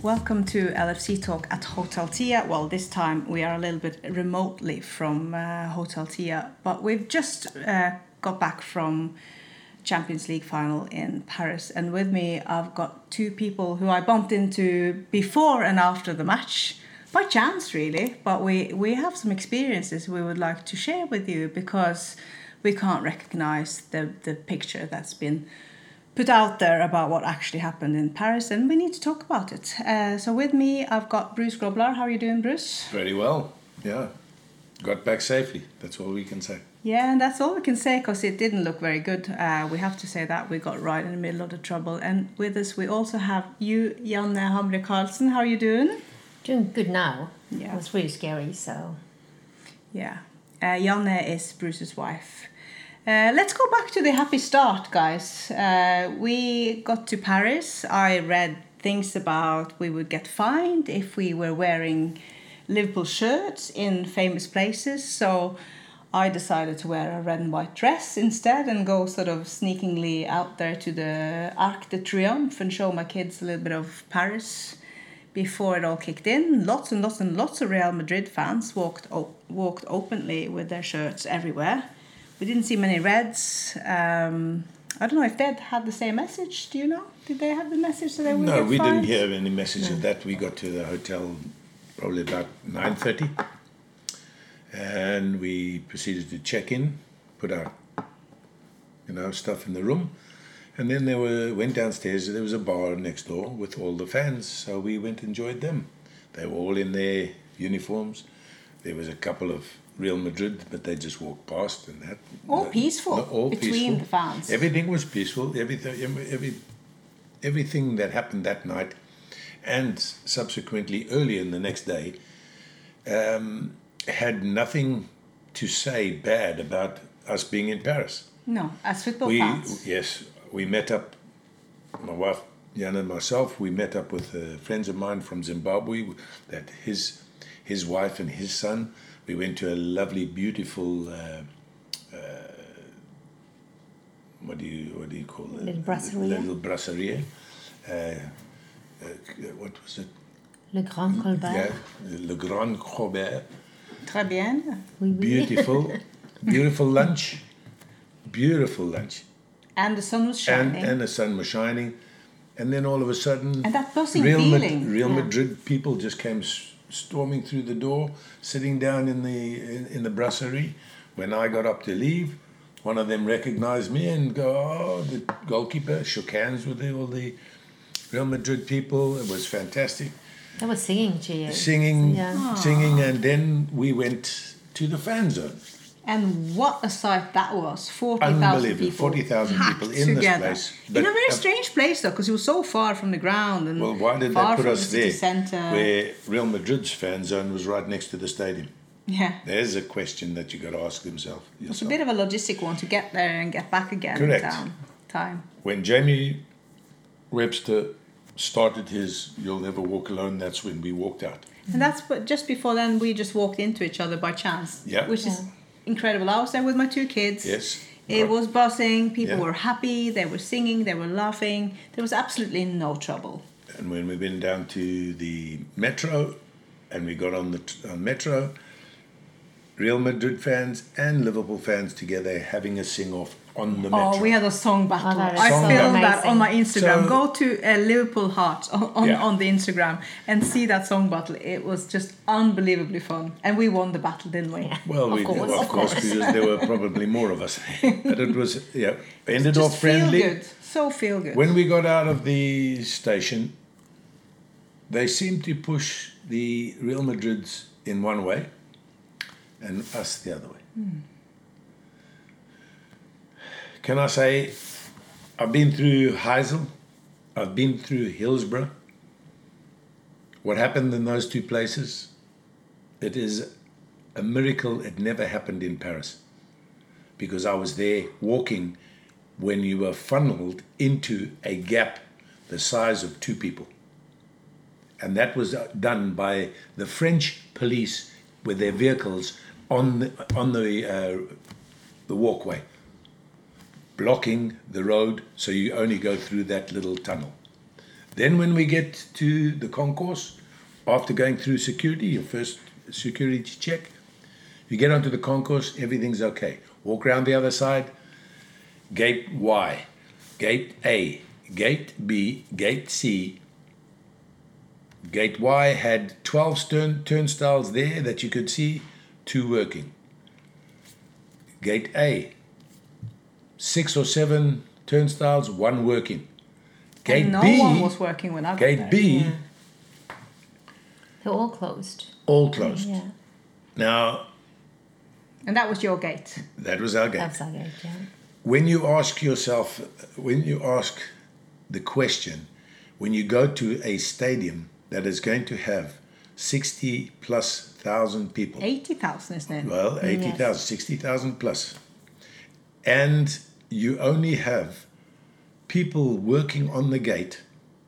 Welcome to LFC Talk at Hotel Tia. Well, this time we are a little bit remotely from Hotel Tia, but we've just got back from Champions League final in Paris, and with me I've got two people who I bumped into before and after the match, by chance really, but we have some experiences we would like to share with you because we can't recognize the picture that's been put out there about what actually happened in Paris, and we need to talk about it. So with me, I've got Bruce Grobler. How are you doing, Bruce? Very well, yeah. Got back safely, that's all we can say. Yeah, and that's all we can say because it didn't look very good. We have to say that. We got right in the middle of the trouble. And with us, we also have you, Janne Hamre Carlsen. How are you doing? Doing good now. Yeah. It was really scary, so... Yeah. Janne is Bruce's wife. Let's go back to the happy start, guys. We got to Paris. I read things about we would get fined if we were wearing Liverpool shirts in famous places. So I decided to wear a red and white dress instead and go sort of sneakingly out there to the Arc de Triomphe and show my kids a little bit of Paris before it all kicked in. Lots and lots and lots of Real Madrid fans walked openly with their shirts everywhere. We didn't see many reds. I don't know if they'd had the same message. Do you know? Did they have the message that they would No, get we fined? didn't hear any message of that. We got to the hotel probably about 9:30. And we proceeded to check in, put our stuff in the room. And then went downstairs. There was a bar next door with all the fans. So we went and enjoyed them. They were all in their uniforms. There was a couple of Real Madrid, but they just walked past and that. All peaceful between the fans. Everything was peaceful. Everything that happened that night, and subsequently early in the next day, had nothing to say bad about us being in Paris. No, as football fans. Yes, we met up. My wife Janne and myself. We met up with friends of mine from Zimbabwe. That his wife and his son. We went to a lovely, beautiful, what do you call it? Little brasserie. Little brasserie. What was it? Le Grand Colbert. Yeah, Le Grand Colbert. Très bien. Oui, oui. Beautiful lunch. Beautiful lunch. And the sun was shining. And the sun was shining. And then all of a sudden... And that buzzing feeling. Real Madrid people just came storming through the door, sitting down in the brasserie. When I got up to leave, one of them recognized me and the goalkeeper shook hands with all the Real Madrid people. It was fantastic. They were singing to you. Singing, and then we went to the fan zone. And what a sight that was. 40,000 people. 40,000 people in together. this place. In a very strange place, though, because it was so far from the ground. And well, why did far they put from us the city there? Center. Where Real Madrid's fan zone was right next to the stadium. Yeah. There's a question that you got to ask yourself. It's a bit of a logistic one to get there and get back again. Correct. In time. When Jamie Webster started his "You'll Never Walk Alone," that's when we walked out. And that's just before then we just walked into each other by chance. Yeah. Which is incredible. I was there with my two kids. Yes. It was buzzing. People were happy. They were singing. They were laughing. There was absolutely no trouble. And when we went down to the metro, and we got on the metro, Real Madrid fans and Liverpool fans together having a sing-off on the metro. Oh, we had a song battle. Oh, I so filmed that amazing. on my Instagram. So- Go to Liverpool Heart on the Instagram and see that song battle. It was just unbelievably fun. And we won the battle, didn't we? Yeah. Well, Of course. because there were probably more of us. But it was, ended Just off friendly. feel good. So feel good. When we got out of the station, they seemed to push the Real Madrids in one way and us the other way. Can I say, I've been through Heysel, I've been through Hillsborough. What happened in those two places, it is a miracle it never happened in Paris. Because I was there walking when you were funneled into a gap the size of two people. And that was done by the French police with their vehicles on the walkway, blocking the road so you only go through that little tunnel. Then when we get to the concourse, after going through security, your first security check, you get onto the concourse, everything's okay. Walk around the other side, gate Y, gate A, gate B, gate C. Gate Y had 12 turnstiles there that you could see, 2 working. Gate A, 6 or 7 turnstiles, 1 working. Gate and no B, one was working when I got Gate there. B, Yeah. They're all closed. all closed. Yeah. Now, And that was your gate. that was our gate. That's our gate, yeah. When you ask the question, when you go to a stadium that is going to have 60,000+ people, 80,000, isn't it? well, 80,000, Yes. 60,000 plus, and you only have people working on the gate,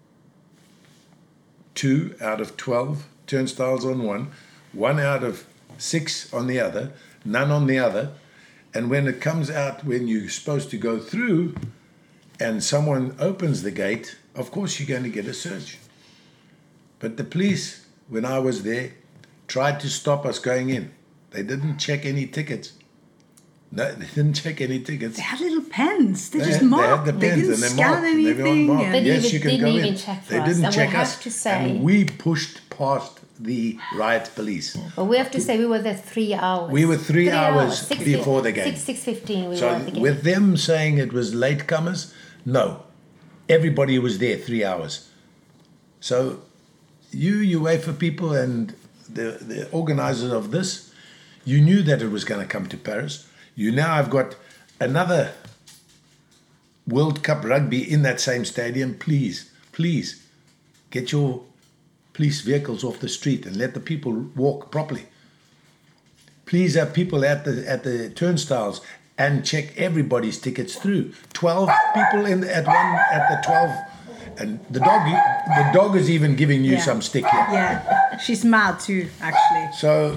2 out of 12 turnstiles on one out of 6 on the other, none on the other, and when it comes out, when you're supposed to go through and someone opens the gate, of course you're going to get a search. But the police, when I was there, tried to stop us going in. They didn't check any tickets. No, they didn't check any tickets. They had little pens. They just They had marked. the They pens didn't and they scan marked, and everyone anything. marked. and- They Yes, didn't you can even- go didn't in. even check for They us, didn't and we check have us. to say- And we pushed past the riot police. But we have to say we were there 3 hours. We were 3 hours 6, before the game. 6:15 we were So at the game. with them saying it was latecomers, no. Everybody was there 3 hours. So you UEFA people and the organizers of this, you knew that it was going to come to Paris. You now have got another World Cup rugby in that same stadium. Please get your police vehicles off the street and let the people walk properly. Please have people at the turnstiles and check everybody's tickets through. 12 people at the 12, and the dog is even giving you Yeah. some stick here. Yeah, she's mad too, actually. So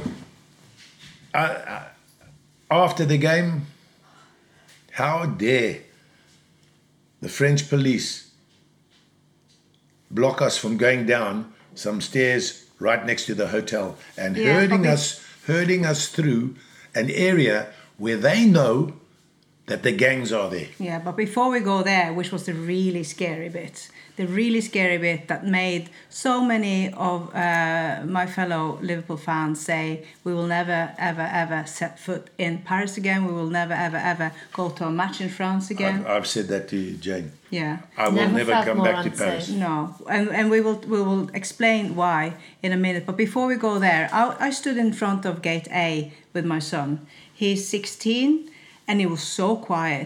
after the game, how dare the French police block us from going down some stairs right next to the hotel and Yeah, herding us through an area where they know that the gangs are there. Yeah, but before we go there, which was the really scary bit that made so many of my fellow Liverpool fans say, we will never, ever, ever set foot in Paris again. We will never, ever, ever go to a match in France again. I've said that to you, Jane. Yeah. I will Never never felt come more back to unsafe. Paris. No, and we will explain why in a minute. But before we go there, I stood in front of Gate A with my son. He's 16, and it was so quiet.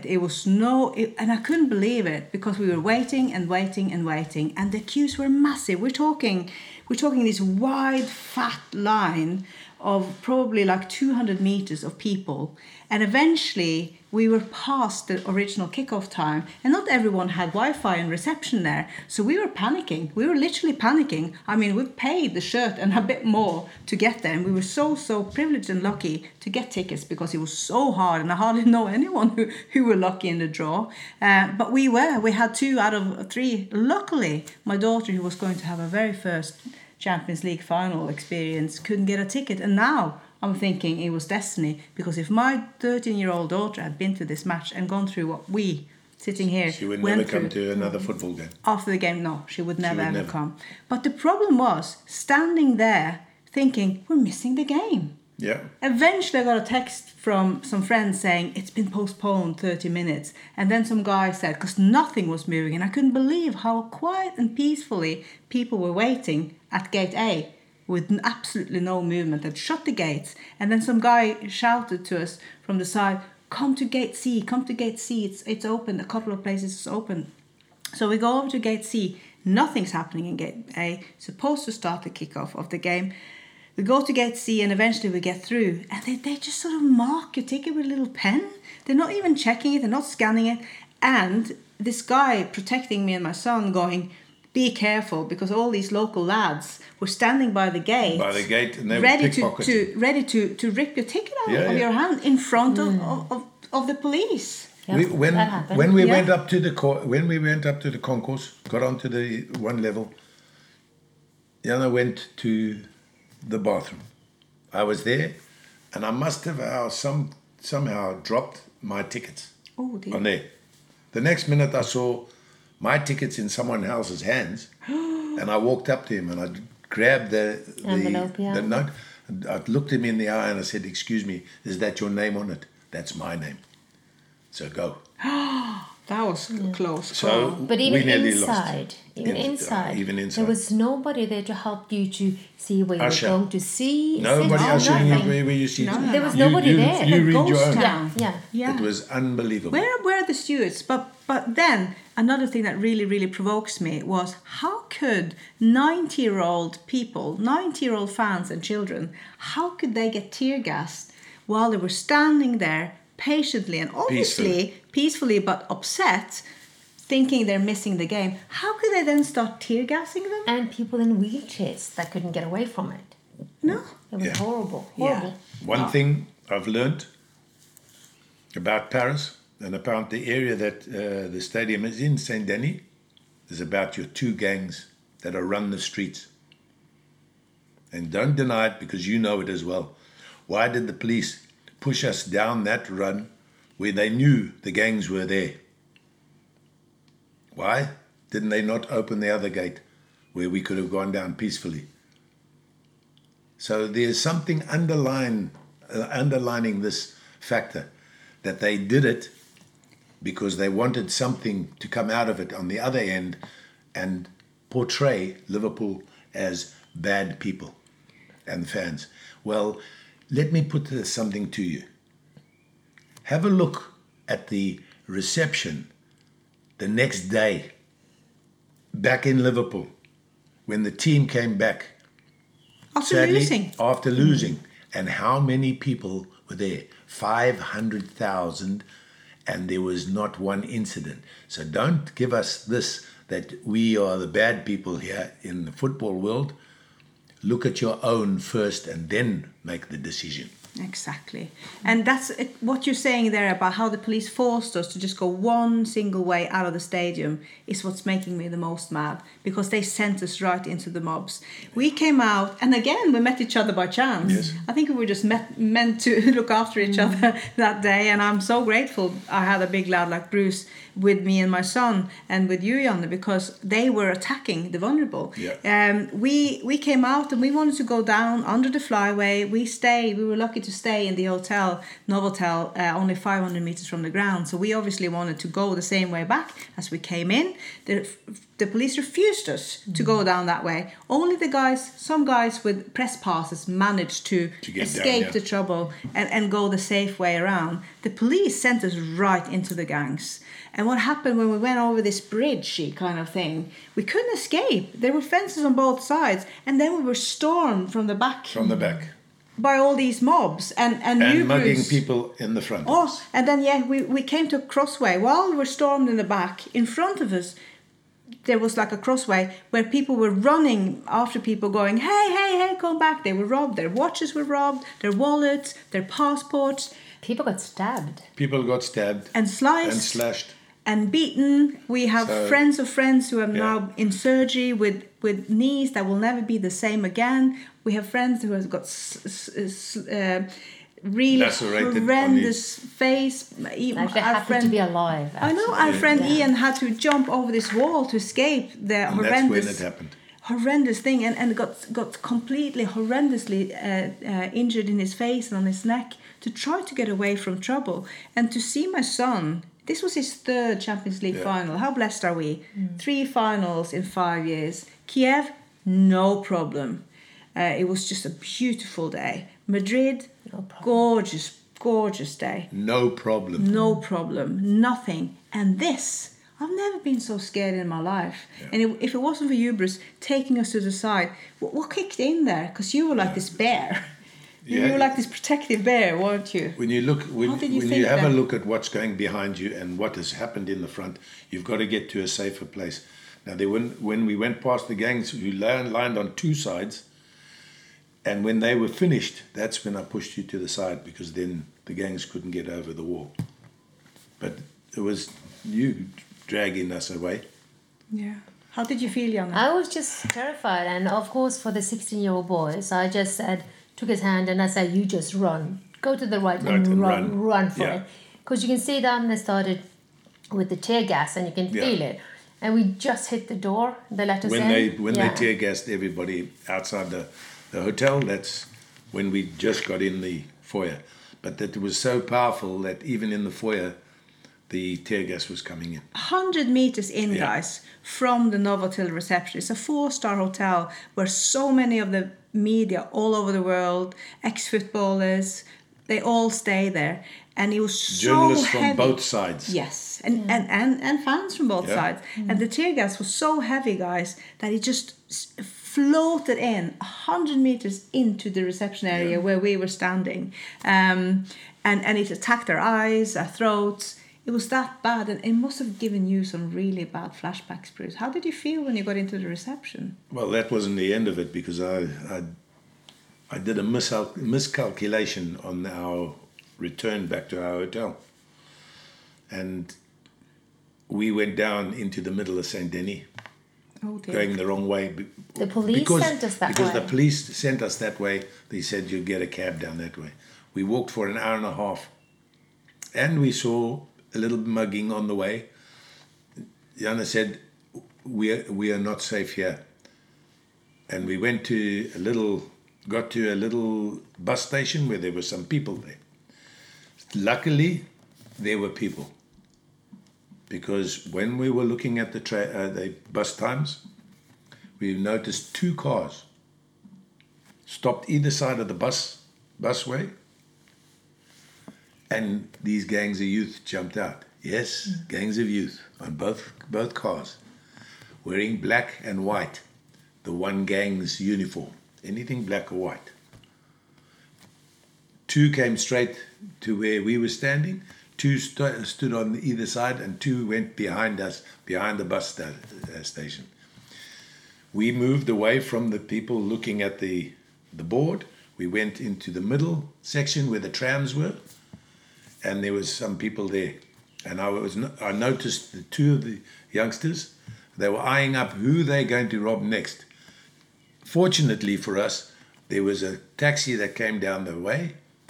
And I couldn't believe it because we were waiting and waiting and waiting, and the queues were massive. We're talking this wide, fat line of probably like 200 meters of people, and eventually we were past the original kickoff time, and not everyone had Wi-Fi and reception there, so we were panicking. We were literally panicking. I mean, we paid the shirt and a bit more to get there, and we were so privileged and lucky to get tickets because it was so hard, and I hardly know anyone who were lucky in the draw. But we had 2 out of 3. Luckily, my daughter, who was going to have her very first Champions League final experience, couldn't get a ticket, and now I'm thinking it was destiny, because if my 13-year-old daughter had been to this match and gone through what we sitting here She would went never come through to another football game. after the game, no, she would never would ever never. come. But the problem was standing there thinking we're missing the game. Yeah. Eventually I got a text from some friends saying it's been postponed 30 minutes. And then some guy said, because nothing was moving, and I couldn't believe how quiet and peacefully people were waiting at Gate A with absolutely no movement. They'd shut the gates. And then some guy shouted to us from the side, come to Gate C, it's open, a couple of places is open. So we go over to Gate C, nothing's happening in Gate A, supposed to start the kickoff of the game. We go to Gate C and eventually we get through, and they just sort of mark your ticket with a little pen. They're not even checking it, they're not scanning it. And this guy protecting me and my son going, be careful, because all these local lads were standing by the gate. And they ready were pickpocketing. ready to rip your ticket out Yeah, of yeah. your hand in front of the police. Yeah, that happened. when we Yeah. went up to the concourse, got onto the one level, Jana went to the bathroom. I was there, and I must have somehow dropped my tickets Oh dear. on there. The next minute I saw my tickets in someone else's hands, and I walked up to him and I grabbed the Envelope, yeah. the note. I looked him in the eye and I said, "Excuse me, is that your name on it?" "That's my name." "So go." That was close. So call. But we even nearly inside, lost. Even inside. there was nobody there to help you to see where you Usher. were going to see. Nobody sit, ushering you nothing. where you see. No, no, There was You- nobody you- there. You Like a read your ghost own. town. Yeah. Yeah. It was unbelievable. Where are the stewards? But then another thing that really provokes me was how could 90-year-old people, 90-year-old fans and children, how could they get tear gassed while they were standing there patiently and obviously peacefully but upset, thinking they're missing the game? How could they then start tear gassing them? And people in wheelchairs that couldn't get away from it. No. It was Yeah. horrible. Yeah. Horrible. One thing I've learned about Paris and about the area that the stadium is in, Saint Denis, is about your two gangs that are run the streets. And don't deny it because you know it as well. Why did the police push us down that run where they knew the gangs were there? Why didn't they not open the other gate where we could have gone down peacefully? So there's something underlining this factor that they did it because they wanted something to come out of it on the other end and portray Liverpool as bad people and fans. Well, let me put something to you. Have a look at the reception the next day back in Liverpool when the team came back. After losing. After losing. And how many people were there? 500,000, and there was not one incident. So don't give us this, that we are the bad people here in the football world. Look at your own first and then make the decision. Exactly. And that's what you're saying there about how the police forced us to just go one single way out of the stadium is what's making me the most mad, because they sent us right into the mobs. We came out, and again, we met each other by chance. Yes. I think we were just meant to look after each other that day, and I'm so grateful I had a big lad like Bruce with me and my son and with you, Janne, because they were attacking the vulnerable. Yeah. We came out and we wanted to go down under the flyway. We were lucky to stay in the hotel, Novotel, only 500 meters from the ground. So we obviously wanted to go the same way back as we came in. The police refused us to go down that way. Only some guys with press passes managed to get escape down, yeah. the trouble and go the safe way around. The police sent us right into the gangs. And what happened when we went over this bridge kind of thing, we couldn't escape. There were fences on both sides, and then we were stormed from the back. By all these mobs and you, mugging Bruce, people in the front. Oh, and then we came to a crossway. While we were stormed in the back, in front of us, there was like a crossway where people were running after people going, hey, come back. They were robbed. Their watches were robbed, their wallets, their passports. People got stabbed. People got stabbed. And sliced. And slashed. And beaten. We have friends of friends who are now in surgery with knees that will never be the same again. We have friends who have got really lacerated horrendous face. Like they're happy to be alive. I know our friend Ian had to jump over this wall to escape the horrendous. That's when it happened. Horrendous thing, and got completely horrendously injured in his face and on his neck to try to get away from trouble. And to see my son, this was his third Champions League final. How blessed are we? 3 finals in 5 years. Kiev, no problem. It was just a beautiful day. Madrid, gorgeous day. No problem. No problem. Nothing. And this, I've never been so scared in my life. Yeah. And if it wasn't for you, Bruce, taking us to the side, what kicked in there? Because you were like this bear. You were like this protective bear, weren't you? When you look, when you have then? a look at what's going behind you and what has happened in the front, you've got to get to a safer place. Now, when we went past the gangs who lined on 2 sides, and when they were finished, that's when I pushed you to the side, because then the gangs couldn't get over the wall. But it was you dragging us away. Yeah. How did you feel, Janne? I was just terrified, and of course, for the 16-year-old boys, I just took his hand and I said, "You just run, go to the right and run for it," because you can see them. They started with the tear gas, and you can feel it. And we just hit the door. They let us in. When they tear gassed everybody outside the hotel, that's when we just got in the foyer. But that was so powerful that even in the foyer, the tear gas was coming in. 100 meters in, guys, from the Novotel reception. It's a 4-star hotel where so many of the media all over the world, ex-footballers, they all stay there. And it was so journalists heavy. from both sides. Yes, and fans from both sides. And the tear gas was so heavy, guys, that it just floated in 100 meters into the reception area where we were standing. And it attacked our eyes, our throats. It was that bad, and it must have given you some really bad flashbacks, Bruce. How did you feel when you got into the reception? Well, that wasn't the end of it, because I did a miscalculation on our return back to our hotel. And we went down into the middle of Saint Denis, going the wrong way. The police sent us that way. Because the police sent us that way. They said, you get a cab down that way. We walked for an hour and a half, and we saw a little mugging on the way. Janne said, we are not safe here. And we went to got to a little bus station where there were some people there. Luckily, there were people, because when we were looking at the bus times, we noticed 2 cars stopped either side of the busway, and these gangs of youth jumped out. Yes, gangs of youth on both cars, wearing black and white, the one gang's uniform, anything black or white. 2 came straight to where we were standing, 2 stood on either side, and 2 went behind us, behind the bus station. We moved away from the people looking at the board. We went into the middle section where the trams were, and there was some people there. And I noticed the 2 of the youngsters, they were eyeing up who they're going to rob next. Fortunately for us, there was a taxi that came down the way.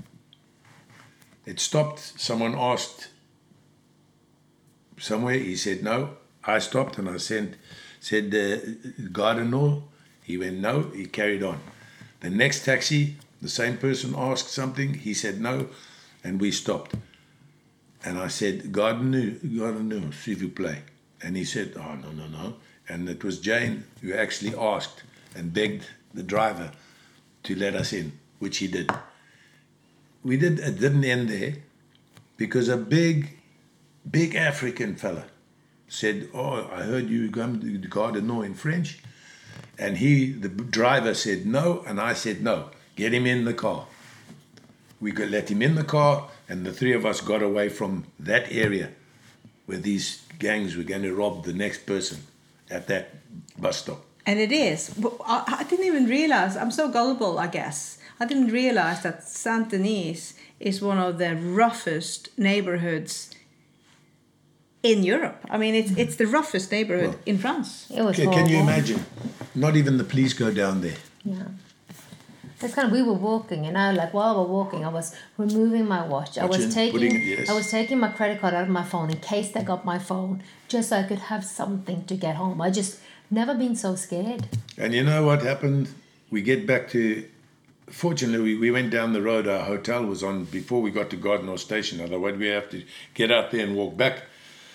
It stopped. Someone asked somewhere. He said no. I stopped, and I said, Gardenor. He went no. He carried on. The next taxi, the same person asked something. He said no, and we stopped. And I said, Gardenor, s'il vous plaît. And he said, oh, no. And it was Jane who actually asked and begged the driver to let us in, which he did. It didn't end there, because a big African fella said, oh, I heard you come to Gardenor in French. And the driver said no, and I said no, get him in the car. We could let him in the car, and the 3 of us got away from that area where these gangs were going to rob the next person at that bus stop. And it is. I didn't even realize, I'm so gullible, I guess. I didn't realize that Saint Denis is one of the roughest neighborhoods in Europe. I mean, it's the roughest neighborhood in France. It was Can you imagine? Not even the police go down there. Yeah. It's kind of, we were walking, and while we're walking, I was removing my watch. I was taking my credit card out of my phone in case they got my phone, just so I could have something to get home. I just never been so scared. And you know what happened? We get back to, fortunately, we went down the road. Our hotel was on before we got to Gardenor Station. Otherwise, we have to get out there and walk back.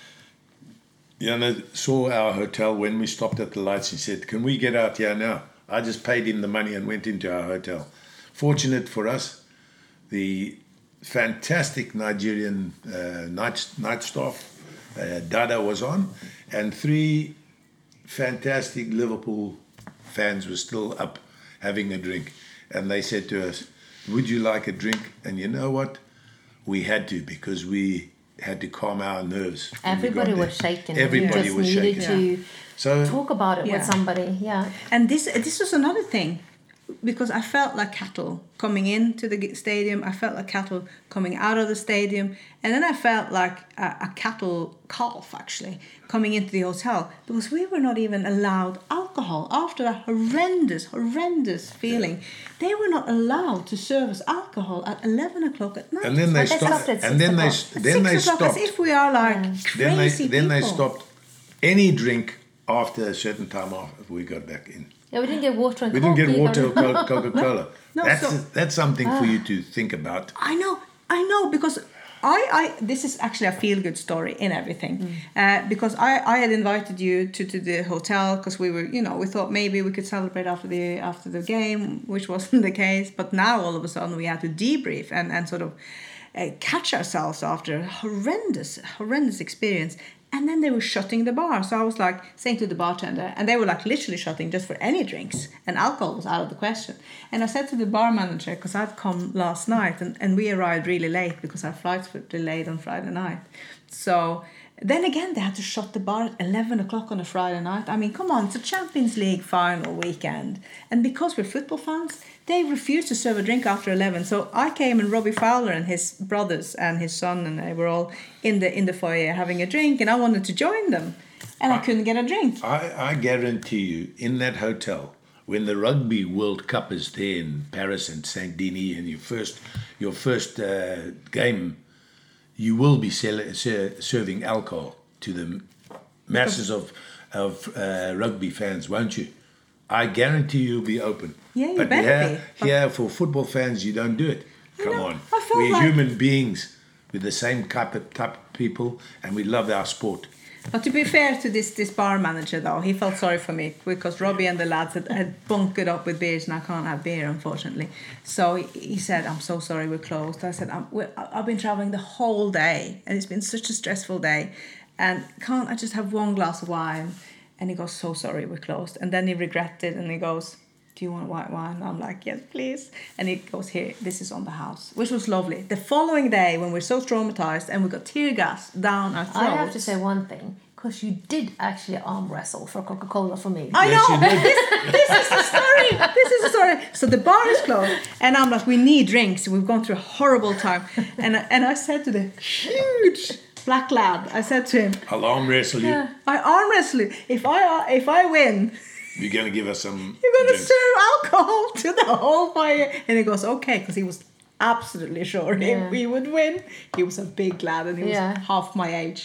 Janne saw our hotel when we stopped at the lights. He said, can we get out here now? I just paid him the money and went into our hotel. Fortunate for us, the fantastic Nigerian night staff, Dada was on, and 3 fantastic Liverpool fans were still up having a drink. And they said to us, would you like a drink? And you know what? We had to, because we had to calm our nerves. Everybody was shaking. Everybody was shaking. To talk about it with somebody, yeah. And this was another thing. because I felt like cattle coming into the stadium. I felt like cattle coming out of the stadium. And then I felt like a cattle calf, actually, coming into the hotel, because we were not even allowed alcohol after that horrendous feeling. They were not allowed to serve us alcohol at 11 o'clock at night. And then they stopped. And then they stopped. As if we are like crazy Then they people. stopped any drink after a certain time after we got back in. Yeah, we didn't get water and We didn't get coffee, water or but- Coca-Cola. No, That's something for you to think about. I know, because I this is actually a feel-good story in everything. Because I had invited you to the hotel because we were, we thought maybe we could celebrate after the game, which wasn't the case. But now all of a sudden we had to debrief and sort of catch ourselves after a horrendous experience. And then they were shutting the bar. So I was like saying to the bartender, and they were like literally shutting just for any drinks. And alcohol was out of the question. And I said to the bar manager, because I'd come last night and we arrived really late because our flights were delayed on Friday night. So then again, they had to shut the bar at 11 o'clock on a Friday night. I mean, come on, it's a Champions League final weekend. And because we're football fans, they refused to serve a drink after 11. So I came, and Robbie Fowler and his brothers and his son and they were all in the foyer having a drink, and I wanted to join them, and I couldn't get a drink. I guarantee you, in that hotel, when the Rugby World Cup is there in Paris and Saint-Denis, and your first game, you will be serving alcohol to the masses of rugby fans, won't you? I guarantee you'll be open. Yeah, you but better be. Here, for football fans, you don't do it. Come on. I felt We're like- human beings. We're the same type of people, and we love our sport. But to be fair to this bar manager, though, he felt sorry for me because Robbie and the lads had bunkered up with beers, and I can't have beer, unfortunately. So he said, "I'm so sorry, we're closed." I said, "I've been travelling the whole day, and it's been such a stressful day, and can't I just have one glass of wine?" And he goes, "So sorry, we're closed." And then he regretted, and he goes, "Do you want white wine?" And I'm like, "Yes, please." And he goes, "Here, this is on the house," which was lovely. The following day, when we're so traumatized and we got tear gas down our throats. I have to say one thing, because you did actually arm wrestle for Coca-Cola for me. I Yes, know. you did. This is the story. This is the story. So the bar is closed, and I'm like, "We need drinks. We've gone through a horrible time." And I said to the huge black lad, I said to him, I'll arm wrestle you. "I arm wrestle you. If I win, You're going to give us some you're going to drinks. serve alcohol to the whole fire." And he goes, "Okay," because he was absolutely sure we would win. He was a big lad, and he was half my age.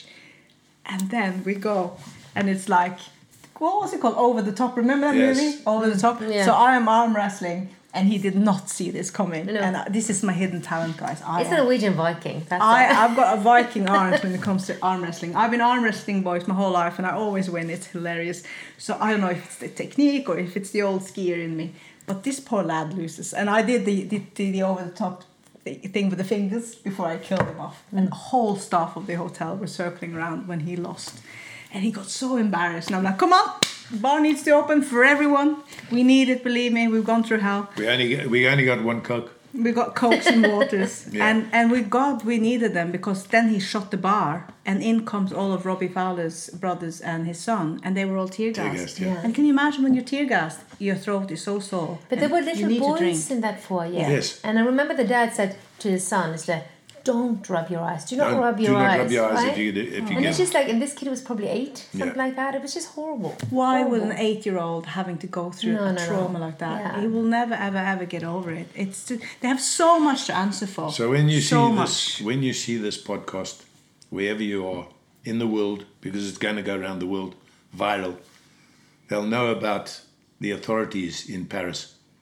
And then we go, and it's like, what was it called? Over the Top. Remember that Yes. movie? Over the Top. Yeah. So I am arm wrestling, and he did not see this coming. No. And this is my hidden talent, guys. It's a Norwegian Viking. That's it. I've got a Viking arms when it comes to arm wrestling. I've been arm wrestling, boys, my whole life, and I always win. It's hilarious. So I don't know if it's the technique or if it's the old skier in me, but this poor lad loses. And I did the over the top thing with the fingers before I killed him off. And the whole staff of the hotel were circling around when he lost. And he got so embarrassed. And I'm like, "Come on, the bar needs to open for everyone. We need it, believe me. We've gone through hell. We only got one Coke. We got Cokes and waters." Yeah. And we needed them, because then he shut the bar, and in comes all of Robbie Fowler's brothers and his son, and they were all tear gassed. Tear-gassed, yeah. And can you imagine when you're tear gassed, your throat is so sore. But there and were you little need to drink. boys in that foyer. Yes. And I remember the dad said to his son, it's like, "Don't rub your eyes. Do not Don't- rub do your not eyes." rub your eyes right? if you And get- it's just like, and this kid was probably 8, something Yeah. like that. It was just horrible. Why would Horrible. an 8-year-old having to go through No, a no, no. trauma like that? Yeah. He will never, ever get over it. It's just, they have so much to answer for. So when you so when you see this podcast, wherever you are in the world, because it's going to go around the world viral, they'll know about the authorities in Paris.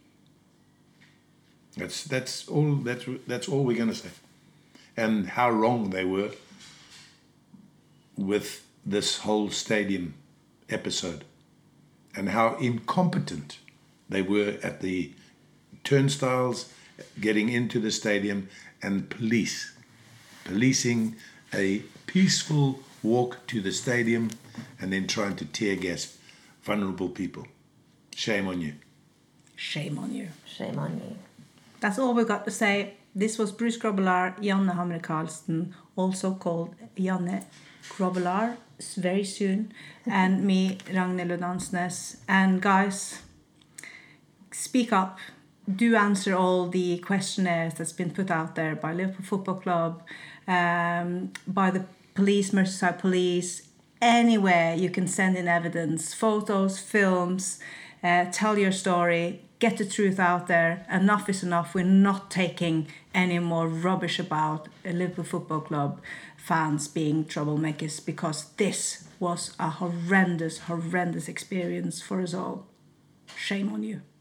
That's all we're going to say, and how wrong they were with this whole stadium episode, and how incompetent they were at the turnstiles getting into the stadium, and policing a peaceful walk to the stadium, and then trying to tear gas vulnerable people. Shame on you. Shame on you. Shame on you. That's all we've got to say. This was Bruce Grobbelaar, Janne Hamre Karlsen, also called Janne Grobbelaar, very soon, and me, Ragnhild Ludansnes. And guys, speak up. do answer all the questionnaires that's been put out there by Liverpool Football Club, by the police, Merseyside Police. Anywhere you can send in evidence, photos, films, tell your story, get the truth out there. Enough is enough. We're not taking any more rubbish about a Liverpool Football Club fans being troublemakers, because this was a horrendous experience for us all. Shame on you.